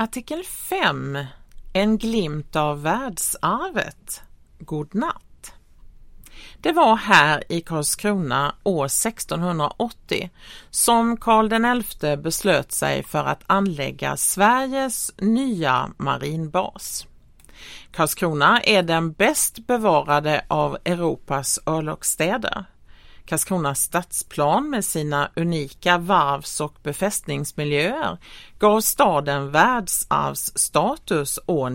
Artikel 5. En glimt av världsarvet. God natt. Det var här i Karlskrona år 1680 som Karl XI beslöt sig för att anlägga Sveriges nya marinbas. Karlskrona är den bäst bevarade av Europas örlogsstäder. Karlskronas stadsplan med sina unika varvs- och befästningsmiljöer gav staden världsarvsstatus år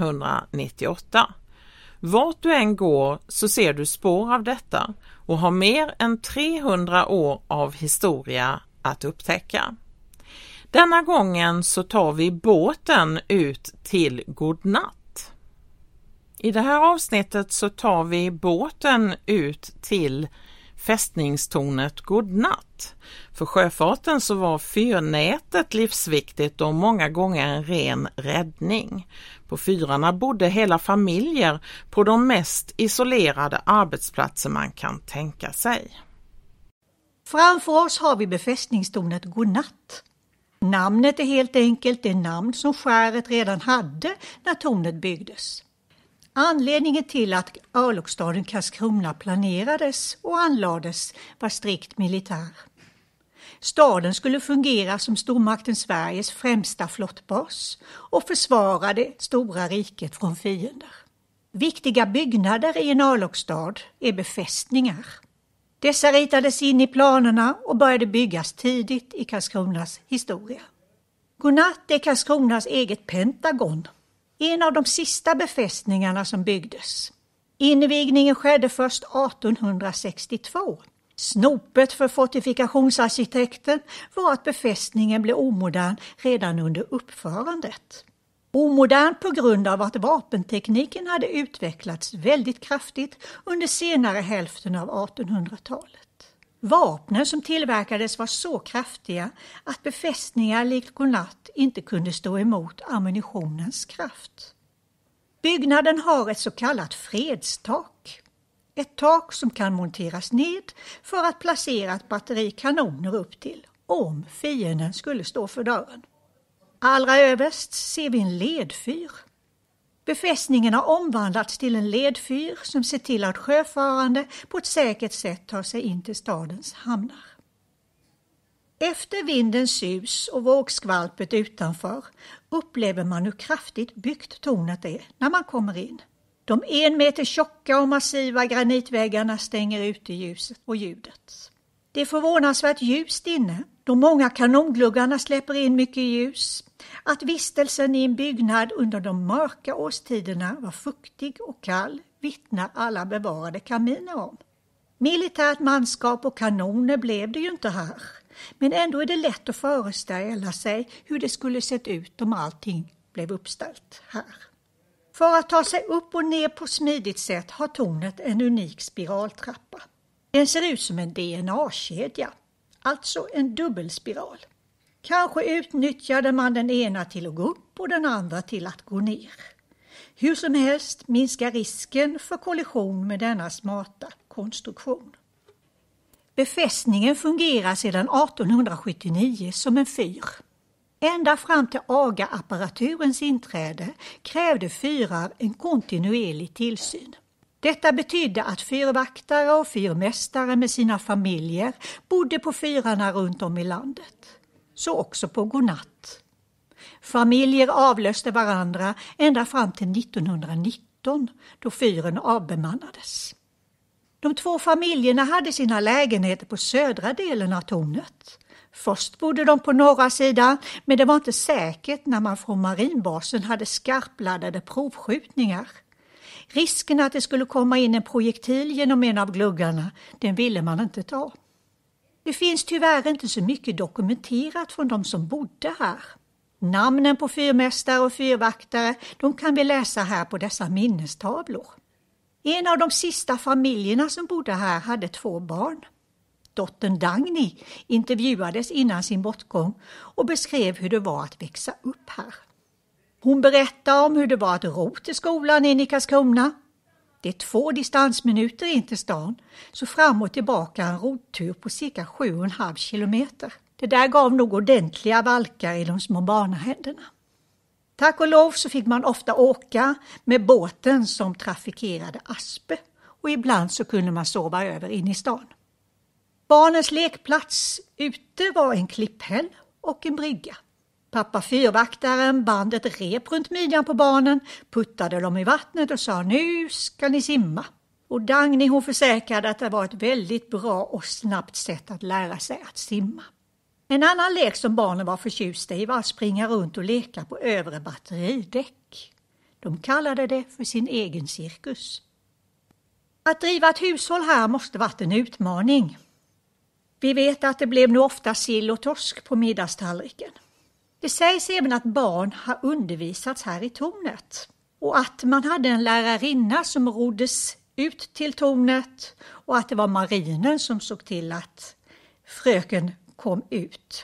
1998. Vart du än går så ser du spår av detta och har mer än 300 år av historia att upptäcka. Denna gången så tar vi båten ut till Godnatt. I det här avsnittet så tar vi båten ut till fästningstornet Godnatt. För sjöfarten så var fyrnätet livsviktigt och många gånger en ren räddning. På fyrarna bodde hela familjer på de mest isolerade arbetsplatser man kan tänka sig. Framför oss har vi befästningstornet Godnatt. Namnet är helt enkelt det namn som skäret redan hade när tornet byggdes. Anledningen till att örlogsstaden Karlskrona planerades och anlades var strikt militär. Staden skulle fungera som stormakten Sveriges främsta flottbas och försvara det stora riket från fiender. Viktiga byggnader i en örlogsstad är befästningar. Dessa ritades in i planerna och började byggas tidigt i Karlskronas historia. Godnatt är Karlskronas eget Pentagon. En av de sista befästningarna som byggdes. Invigningen skedde först 1862. Snopet för fortifikationsarkitekten var att befästningen blev omodern redan under uppförandet. Omodern på grund av att vapentekniken hade utvecklats väldigt kraftigt under senare hälften av 1800-talet. Vapnen som tillverkades var så kraftiga att befästningar likt Godnatt inte kunde stå emot ammunitionens kraft. Byggnaden har ett så kallat fredstak. Ett tak som kan monteras ned för att placera ett batteri kanoner upp till om fienden skulle stå för dörren. Allra överst ser vi en ledfyr. Befästningen har omvandlats till en ledfyr som ser till att sjöfarande på ett säkert sätt tar sig in till stadens hamnar. Efter vindens sus och vågskvalpet utanför upplever man hur kraftigt byggt tornet är när man kommer in. De 1 meter tjocka och massiva granitväggarna stänger ute ljuset och ljudet. Det är förvånansvärt ljust inne. De många kanongluggarna släpper in mycket ljus. Att vistelsen i en byggnad under de mörka årstiderna var fuktig och kall vittnar alla bevarade kaminer om. Militärt manskap och kanoner blev det ju inte här. Men ändå är det lätt att föreställa sig hur det skulle sett ut om allting blev uppställt här. För att ta sig upp och ner på smidigt sätt har tornet en unik spiraltrappa. Den ser ut som en DNA-kedja, alltså en dubbelspiral. Kanske utnyttjade man den ena till att gå upp och den andra till att gå ner. Hur som helst minskar risken för kollision med denna smarta konstruktion. Befästningen fungerar sedan 1879 som en fyr. Ända fram till AGA-apparaturens inträde krävde fyrar en kontinuerlig tillsyn. Detta betydde att fyrvaktare och fyrmästare med sina familjer bodde på fyrarna runt om i landet. Så också på Godnatt. Familjer avlöste varandra ända fram till 1919 då fyren avbemannades. De 2 familjerna hade sina lägenheter på södra delen av tornet. Först bodde de på norra sidan, men det var inte säkert när man från marinbasen hade skarpladdade provskjutningar. Risken att det skulle komma in en projektil genom en av gluggarna, den ville man inte ta. Det finns tyvärr inte så mycket dokumenterat från de som bodde här. Namnen på fyrmästare och fyrvaktare, de kan vi läsa här på dessa minnestavlor. En av de sista familjerna som bodde här hade 2 barn. Dottern Dagny intervjuades innan sin bortgång och beskrev hur det var att växa upp här. Hon berättade om hur det var att ro till skolan in i Karlskrona. Det är 2 distansminuter in till stan, så fram och tillbaka en rotur på cirka 7,5 kilometer. Det där gav nog ordentliga valkar i de små barnahänderna. Tack och lov så fick man ofta åka med båten som trafikerade Aspe och ibland så kunde man sova över in i stan. Barnens lekplats ute var en klipphäll och en brygga. Pappa fyrvaktaren band ett rep runt midjan på barnen, puttade dem i vattnet och sa nu ska ni simma. Och Dagny hon försäkrade att det var ett väldigt bra och snabbt sätt att lära sig att simma. En annan lek som barnen var förtjusta i var att springa runt och leka på övre batteridäck. De kallade det för sin egen cirkus. Att driva ett hushåll här måste varit en utmaning. Vi vet att det blev nog ofta sill och torsk på middagstallriken. Det sägs även att barn har undervisats här i tornet och att man hade en lärarinna som roddes ut till tornet och att det var marinen som såg till att fröken kom ut.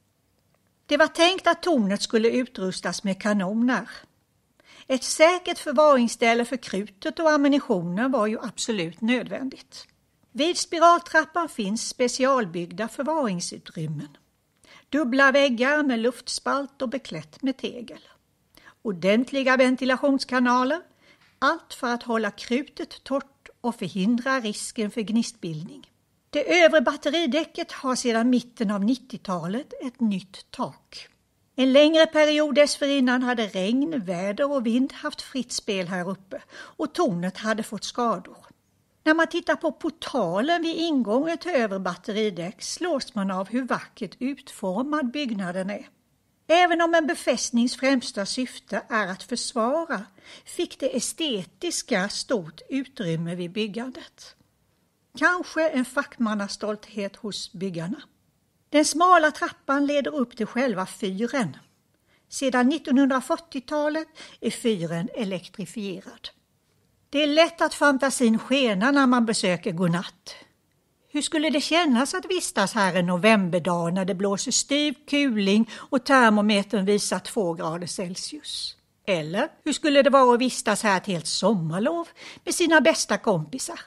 Det var tänkt att tornet skulle utrustas med kanoner. Ett säkert förvaringsställe för krutet och ammunitionen var ju absolut nödvändigt. Vid spiraltrappan finns specialbyggda förvaringsutrymmen. Dubbla väggar med luftspalt och beklätt med tegel. Ordentliga ventilationskanaler, allt för att hålla krutet torrt och förhindra risken för gnistbildning. Det övre batteridäcket har sedan mitten av 90-talet ett nytt tak. En längre period dessförinnan hade regn, väder och vind haft fritt spel här uppe och tornet hade fått skador. När man tittar på portalen vid ingången till övre batteridäck slås man av hur vackert utformad byggnaden är. Även om en befästnings främsta syfte är att försvara fick det estetiska stort utrymme vid byggandet. Kanske en fackmannastolthet hos byggarna. Den smala trappan leder upp till själva fyren. Sedan 1940-talet är fyren elektrifierad. Det är lätt att fantasin skenar när man besöker Godnatt. Hur skulle det kännas att vistas här en novemberdag när det blåser styv kuling och termometern visar 2 grader Celsius? Eller hur skulle det vara att vistas här ett helt sommarlov med sina bästa kompisar?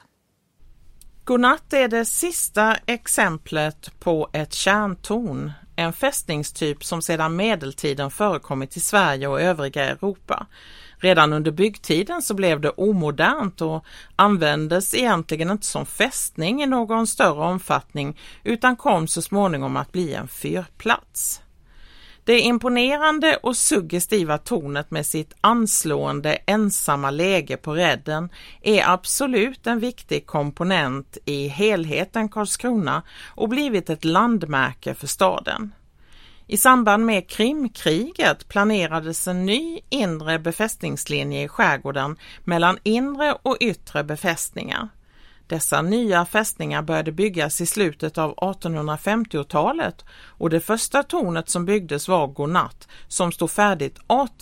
Godnatt är det sista exemplet på ett kärntorn, en fästningstyp som sedan medeltiden förekommit i Sverige och övriga Europa. Redan under byggtiden så blev det omodernt och användes egentligen inte som fästning i någon större omfattning utan kom så småningom att bli en fyrplats. Det imponerande och suggestiva tornet med sitt anslående ensamma läge på redden är absolut en viktig komponent i helheten Karlskrona och blivit ett landmärke för staden. I samband med Krimkriget planerades en ny inre befästningslinje i skärgården mellan inre och yttre befästningar. Dessa nya fästningar började byggas i slutet av 1850-talet och det första tornet som byggdes var Godnatt som stod färdigt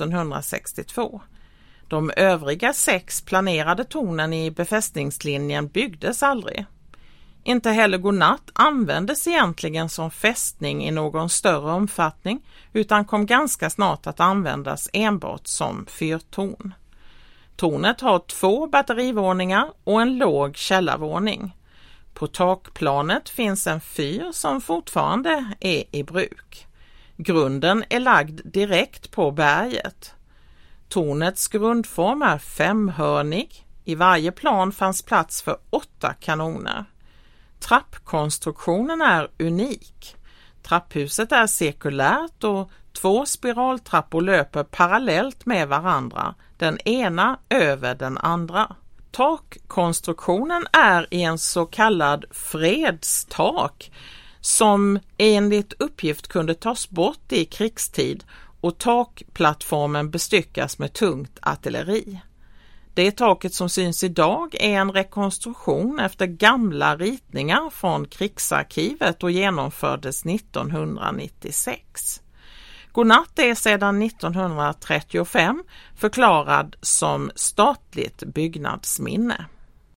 1862. De övriga 6 planerade tornen i befästningslinjen byggdes aldrig. Inte heller Godnatt användes egentligen som fästning i någon större omfattning utan kom ganska snart att användas enbart som fyrtorn. Tornet har 2 batterivåningar och en låg källarvåning. På takplanet finns en fyr som fortfarande är i bruk. Grunden är lagd direkt på berget. Tornets grundform är 5-hörnig. I varje plan fanns plats för 8 kanoner. Trappkonstruktionen är unik. Trapphuset är cirkulärt och 2 spiraltrappor löper parallellt med varandra, den ena över den andra. Takkonstruktionen är i en så kallad fredstak som enligt uppgift kunde tas bort i krigstid och takplattformen bestyckas med tungt artilleri. Det taket som syns idag är en rekonstruktion efter gamla ritningar från krigsarkivet och genomfördes 1996. Godnatt är sedan 1935 förklarad som statligt byggnadsminne.